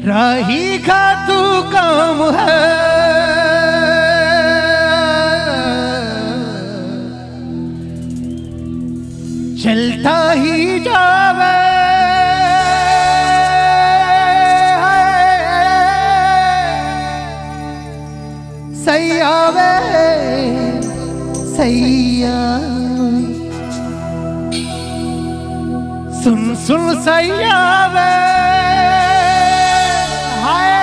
राही का तू काम है, चलता ही जावे, सैयावे सैया सुन सुन सैयावे, हाय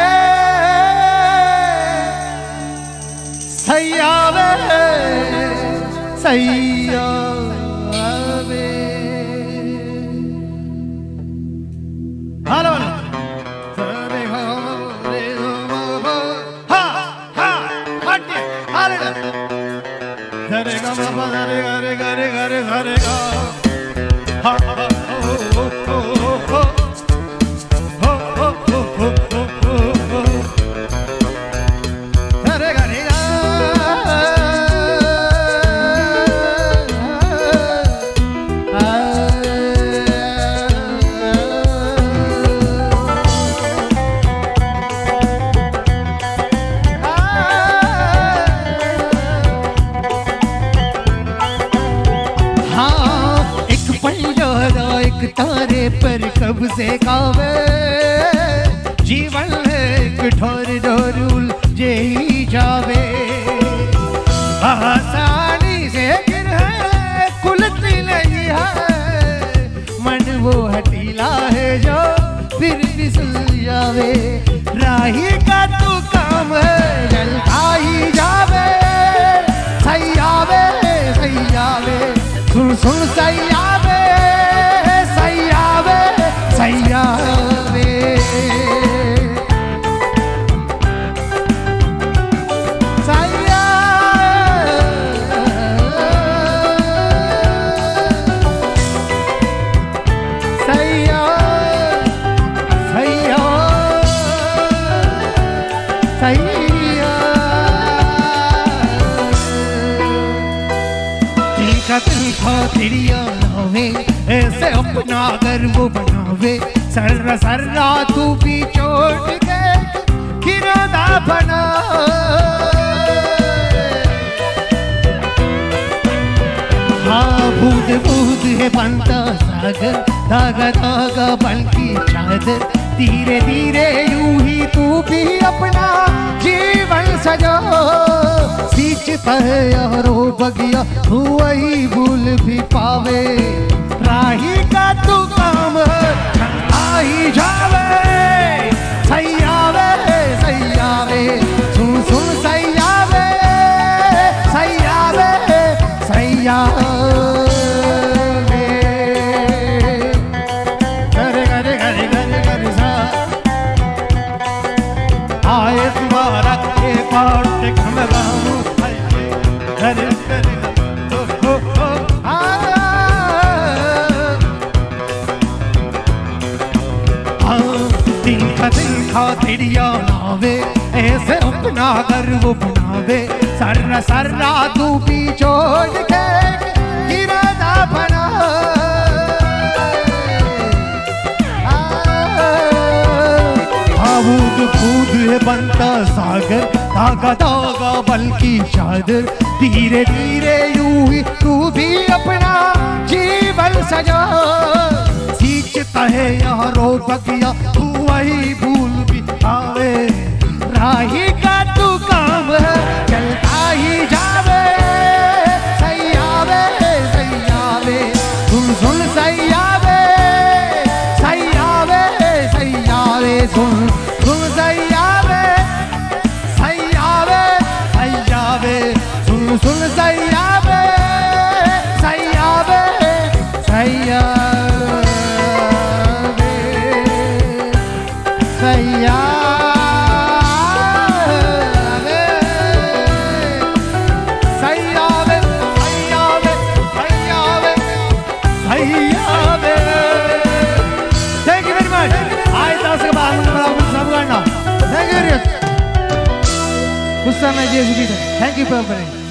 सैयावे सैयावे। हेलो तारे पर कब से कावे, जीवन एक ठोर डोरूल जे ही जावे, आसानी से गिर है कुलती नहीं है, मन वो हटीला है जो फिर फिसल जावे, राही का तू काम है जलता ही जावे, सैयावे सैयावे सुन सुन सैयावे सैयावे सैयावे। तिरिया नावे ऐसे अपना अगर वो बनावे, सर्रा सर्रा तू भी छोड़ के किरादा बना, हाँ बूंद बूंद है बनता सागर, धागा धागा बन की चादर, धीरे धीरे यूं ही तू भी अपना जीवन सजा, सींचता है यारो बगिया तू वही भूल भी पावे, राही का तू काम चलता ही जावे, सैयावे सैयावे सुन सुन सैयावे सैयावे सैयावे। घरे घरे घरे घरे घरे सा आए तुम्हारा के पाट खमगाऊं, घरे घरे दिन खा तिरिया नावे ऐसे अपना कर वो बनावे, सर्रा सर्रा तू भी छोड़ के किरादा बना, बूंद बूंद है बनता सागर, धागा धागा बल की चादर, धीरे धीरे यूं ही तू भी अपना जीवन सजा, सींचता है यारो बगिया तू वही भूल भी आवे, राही का तू काम है चलता ही जावे, सैयावे सैयावे सुन सुन सैयावे सैयावे सैयावे सुन सुन सैयावे सैयावे सैयावे सुन सुन सैयावे सैयावे सैयावे सैयावे सैयावे सैयावे सैयावे सैयावे। Thank you very much. आज 10 के बाद सब करना। Thank you very much. गुस्सा में जय श्री। थैंक यू फॉर करें।